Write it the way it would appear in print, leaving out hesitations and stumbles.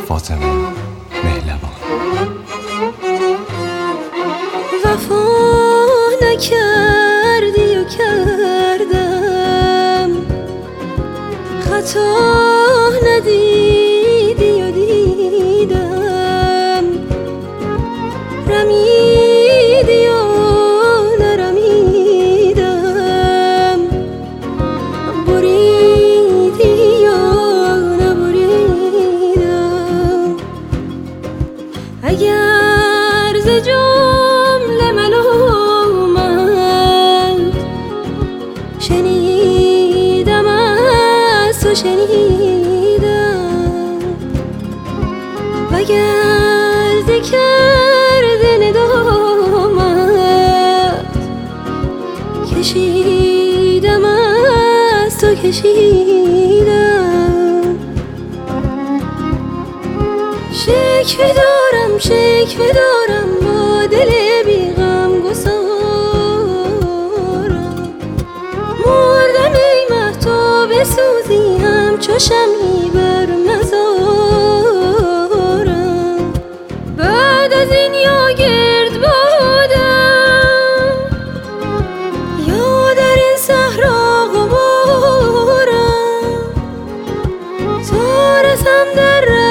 فاطمه مهربان. وفا نکردی و کردم، خطا ندیدی و دیدم، رمیدی و نرمیدم، بریدی و نبریدم. اگر ز جمله ملامت شنیدم از تو شنیدم، وگر ز کرده ندامت کشیدم از تو کشیدم. شکوه دارم با دل بی غم گسارم، مردم ای مهتاب سوزی همچو شمعی بر مزارم. بعد از این یا گرد بادم یا در این صحرا غبارم، تا رسم در